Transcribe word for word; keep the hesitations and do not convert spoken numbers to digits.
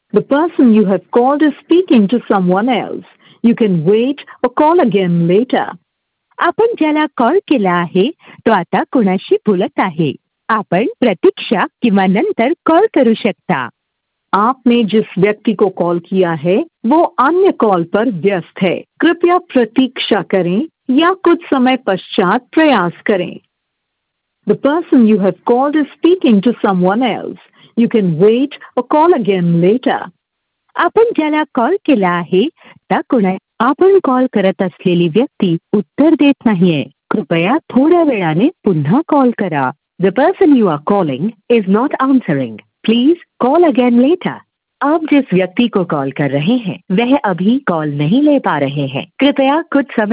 The person you have called is speaking to someone else. You can wait or call again later. आपण ज्याला call केला आहे तो आता कुणाशी बोलत आहे. आपण प्रतीक्षा किंवा नंतर कॉल करू शकता. आपने जिस व्यक्ति को कॉल किया है वो अन्य कॉल पर व्यस्त है. कृपया प्रतीक्षा करें या कुछ समय पश्चात प्रयास करें. The person you have called is speaking to someone else. You can wait or call again later. आपण ज्याला कॉल केला आहे त्या कुणा आपण कॉल करत असलेली व्यक्ती उत्तर देत नाहीये. कृपया थोड्या वेळाने पुन्हा कॉल करा. The person you are calling is not answering. Please call again later. आप जिस व्यक्ति को कॉल कर रहे हैं वह अभी कॉल नहीं ले पा रहे हैं. कृपया कुछ समय